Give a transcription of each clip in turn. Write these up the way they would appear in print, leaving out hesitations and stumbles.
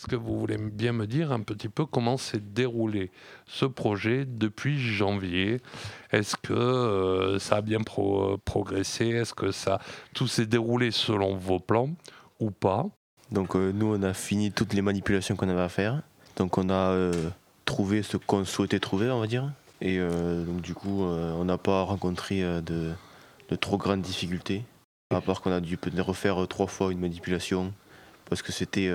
Est-ce que vous voulez bien me dire un petit peu comment s'est déroulé ce projet depuis janvier? Est-ce que ça a bien progressé? Est-ce que tout s'est déroulé selon vos plans ou pas? Donc nous, on a fini toutes les manipulations qu'on avait à faire. Donc on a trouvé ce qu'on souhaitait trouver, on va dire. Et donc du coup, on n'a pas rencontré de trop grandes difficultés. À part qu'on a dû peut-être refaire 3 fois une manipulation parce que c'était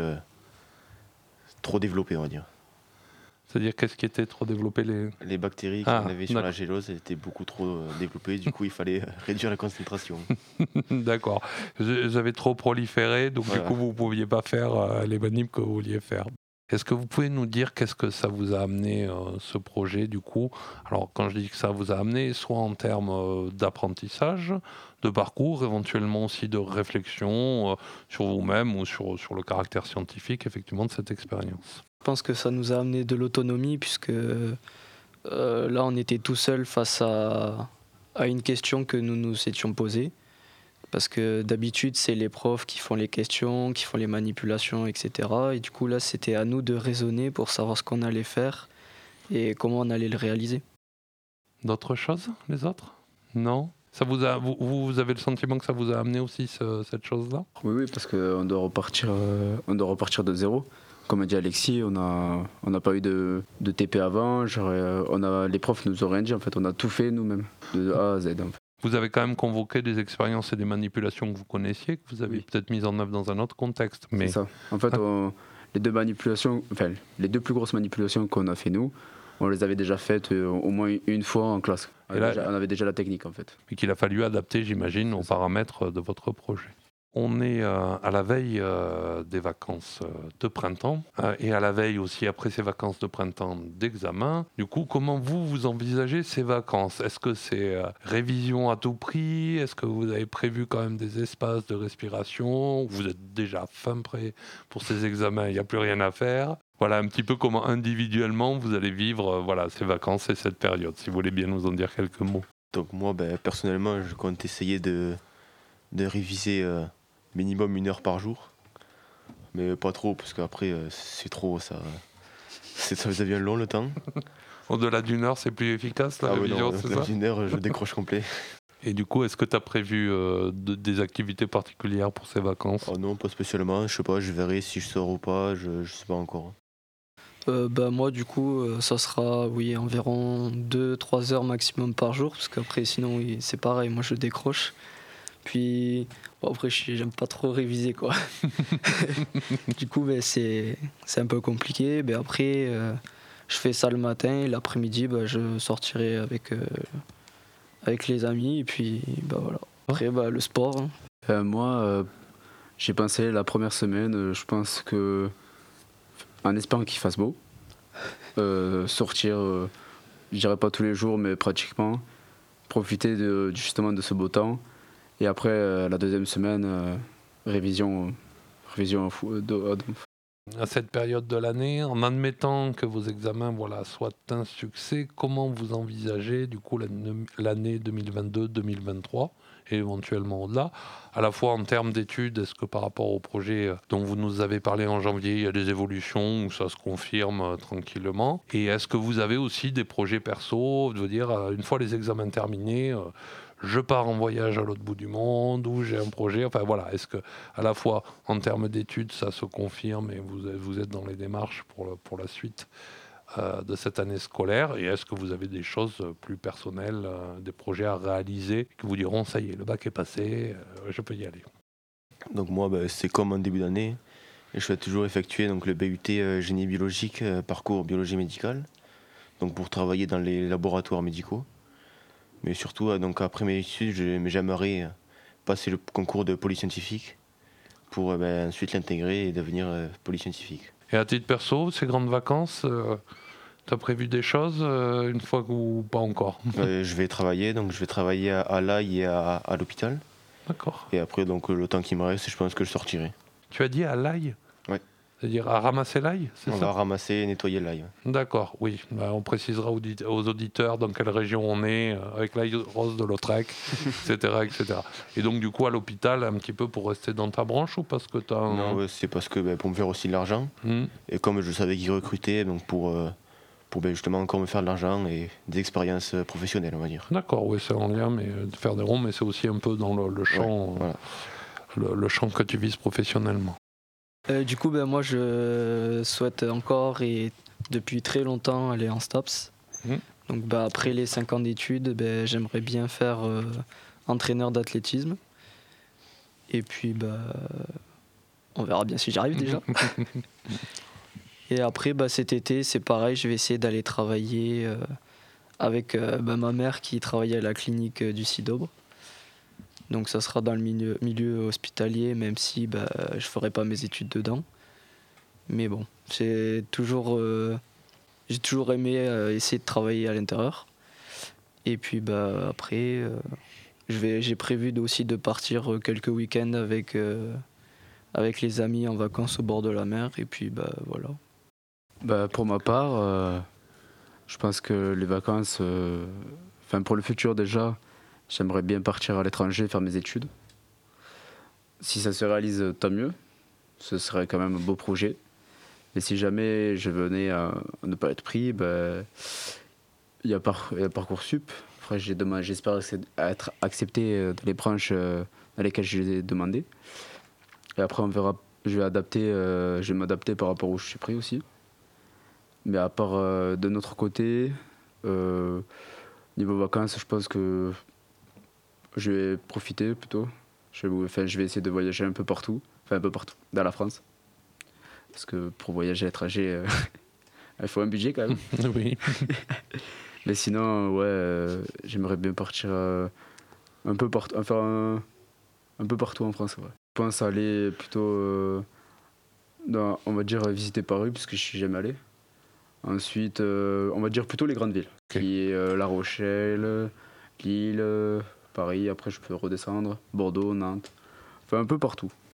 trop développé, on va dire. C'est-à-dire qu'est-ce qui était trop développé Les bactéries qu'on avait sur la gélose étaient beaucoup trop développées, du coup il fallait réduire la concentration. D'accord. J'avais trop proliféré, donc Voilà. du coup vous ne pouviez pas faire les manips que vous vouliez faire. Est-ce que vous pouvez nous dire qu'est-ce que ça vous a amené, ce projet, du coup? Alors, quand je dis que ça vous a amené, soit en termes d'apprentissage, de parcours, éventuellement aussi de réflexion sur vous-même ou sur le caractère scientifique, effectivement, de cette expérience. Je pense que ça nous a amené de l'autonomie puisque là on était tout seul face à une question que nous nous étions posée. Parce que d'habitude c'est les profs qui font les questions, qui font les manipulations, etc. Et du coup là c'était à nous de raisonner pour savoir ce qu'on allait faire et comment on allait le réaliser. D'autres choses, les autres? Non? Ça vous avez le sentiment que ça vous a amené aussi cette chose-là? Oui, parce qu'on doit repartir de zéro. Comme a dit Alexis, on n'a pas eu de TP avant. Les profs nous ont rien dit, en fait. On a tout fait nous-mêmes, de A à Z. En fait. Vous avez quand même convoqué des expériences et des manipulations que vous connaissiez, que vous avez peut-être mises en œuvre dans un autre contexte. Mais... C'est ça. En fait, les deux plus grosses manipulations qu'on a fait nous, on les avait déjà faites au moins une fois en classe. On avait déjà la technique, en fait. Et qu'il a fallu adapter, j'imagine, aux paramètres de votre projet. On est à la veille des vacances de printemps et à la veille aussi, après ces vacances de printemps, d'examen. Du coup, comment vous envisagez ces vacances? Est-ce que c'est révision à tout prix? Est-ce que vous avez prévu quand même des espaces de respiration? Vous êtes déjà fin prêt pour ces examens, il n'y a plus rien à faire? Voilà un petit peu comment individuellement vous allez vivre ces vacances et cette période, si vous voulez bien nous en dire quelques mots. Donc moi, personnellement, je compte essayer de réviser minimum 1 heure par jour. Mais pas trop, parce qu'après, c'est trop, ça devient long le temps. Au-delà d'1 heure, c'est plus efficace la révision, c'est ça? Au-delà d'1 heure, je décroche complet. Et du coup, est-ce que tu as prévu des activités particulières pour ces vacances? Oh non, pas spécialement, je sais pas, je verrai si je sors ou pas, je sais pas encore. Moi du coup ça sera environ 2-3 heures maximum par jour parce qu'après sinon c'est pareil, moi je décroche. Puis après j'aime pas trop réviser quoi. Du coup c'est un peu compliqué. Après je fais ça le matin et l'après-midi je sortirai avec les amis et puis voilà. Après le sport. Moi j'ai pensé la première semaine, je pense que en espérant qu'il fasse beau, sortir, je dirais pas tous les jours mais pratiquement, profiter justement de ce beau temps. Et après, la deuxième semaine, révision à cette période de l'année, en admettant que vos examens soient un succès, comment vous envisagez du coup l'année 2022-2023 et éventuellement au-delà, à la fois en termes d'études, est-ce que par rapport au projet dont vous nous avez parlé en janvier, il y a des évolutions ou ça se confirme tranquillement, et est-ce que vous avez aussi des projets perso, de dire une fois les examens terminés, je pars en voyage à l'autre bout du monde, ou j'ai un projet, est-ce que à la fois en termes d'études ça se confirme et vous êtes dans les démarches pour la suite de cette année scolaire, et est-ce que vous avez des choses plus personnelles, des projets à réaliser qui vous diront ça y est, le bac est passé, je peux y aller? Donc moi c'est comme en début d'année, je vais toujours effectuer donc, le BUT génie biologique, parcours biologie médicale, donc pour travailler dans les laboratoires médicaux. Mais surtout, donc après mes études, j'aimerais passer le concours de polyscientifique pour ensuite l'intégrer et devenir polyscientifique. Et à titre perso, ces grandes vacances, tu as prévu des choses une fois ou pas encore? Je vais travailler à l'AI et à l'hôpital. D'accord. Et après, donc, le temps qui me reste, je pense que je sortirai. Tu as dit à l'AI? Ouais. C'est-à-dire à ramasser l'ail, c'est On ça? va ramasser et nettoyer l'ail. D'accord, oui. Bah, on précisera aux auditeurs dans quelle région on est, avec l'ail rose de Lautrec, etc., etc. Et donc, du coup, à l'hôpital, un petit peu pour rester dans ta branche ou parce que tu as un... Non, ouais, c'est parce que pour me faire aussi de l'argent. Hmm, Et comme je savais qu'ils recrutaient, donc pour justement encore me faire de l'argent et des expériences professionnelles, on va dire. D'accord, oui, c'est en lien, mais de faire des ronds, mais c'est aussi un peu dans le champ, Voilà. le champ que tu vises professionnellement. Du coup, ben, moi, je souhaite encore et depuis très longtemps aller en STAPS. Mhm. Donc, ben, après les 5 ans d'études, ben, j'aimerais bien faire entraîneur d'athlétisme. Et puis, ben, on verra bien si j'y arrive déjà. Et après, ben, cet été, c'est pareil, je vais essayer d'aller travailler avec ben, ma mère qui travaillait à la clinique du Sidobre. Donc, ça sera dans le milieu hospitalier, même si ben, je ne ferai pas mes études dedans. Mais bon, j'ai toujours aimé essayer de travailler à l'intérieur. Et puis bah, après, j'ai prévu aussi de partir quelques week-ends avec les amis en vacances au bord de la mer. Et puis bah, voilà. Bah, pour ma part, je pense que les vacances, pour le futur déjà, j'aimerais bien partir à l'étranger faire mes études. Si ça se réalise, tant mieux. Ce serait quand même un beau projet. Mais si jamais je venais à ne pas être pris, ben, il y a Parcoursup. Après, j'espère être accepté dans les branches dans lesquelles je les ai demandé. Et après, on verra. Je vais m'adapter par rapport où je suis pris aussi. Mais à part de notre côté, niveau vacances, je pense que je vais profiter plutôt. Je vais essayer de voyager un peu partout. Enfin, un peu partout, dans la France. Parce que pour voyager à l'étranger, il faut un budget quand même. Oui. Mais sinon, ouais, j'aimerais bien partir un peu partout, un peu partout en France. Ouais. Je pense aller plutôt, on va dire, visiter Paris, puisque je suis jamais allé. Ensuite, on va dire plutôt les grandes villes, qui est La Rochelle, Lille, Paris. Après, je peux redescendre, Bordeaux, Nantes, enfin un peu partout.